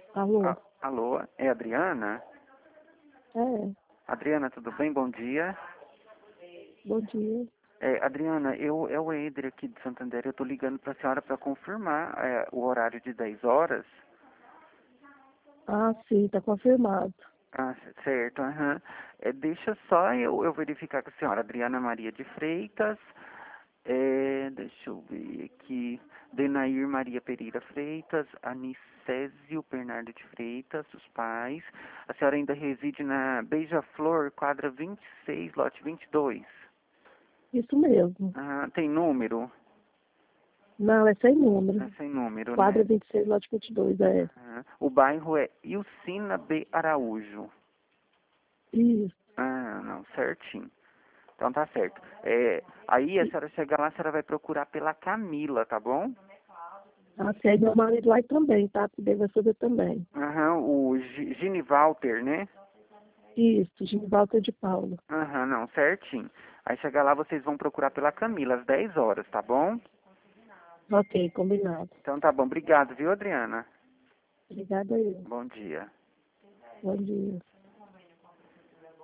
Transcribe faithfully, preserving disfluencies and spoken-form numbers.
Alô? A- alô, é Adriana? É, Adriana, tudo bem? Bom dia. bom dia. É, Adriana, eu, é o Eider aqui de Santander. Eu estou ligando para a senhora para confirmar é, o horário de dez horas. Ah, sim, tá confirmado. Ah, c- certo, aham. É, deixa só eu, eu verificar com a senhora. Adriana Maria de Freitas. É, deixa eu ver aqui. Denair Maria Pereira Freitas. Anicésio Bernardo de Freitas, os pais. A senhora ainda reside na Beija-Flor, quadra vinte e seis, lote vinte e dois. Isso mesmo. Ah, tem número? Não, é sem número. É sem número, Quadra né? vinte e seis, lote vinte e dois, é. Ah, o bairro é Ilcina B. Araújo. Isso. Ah, não, certinho. Então tá certo. É, aí a E, senhora chegar lá, a senhora vai procurar pela Camila, tá bom? ah, sim, aí meu marido vai também, tá? Porque vai fazer também. Aham, o G- Gini Walter, né? Isso, Ginivaldo de Paula. Aham, não, certinho. Aí chegar lá, vocês vão procurar pela Camila, às dez horas, tá bom? Ok, combinado. Então tá bom, obrigado, viu, Adriana? Obrigada aí. Bom dia. Bom dia.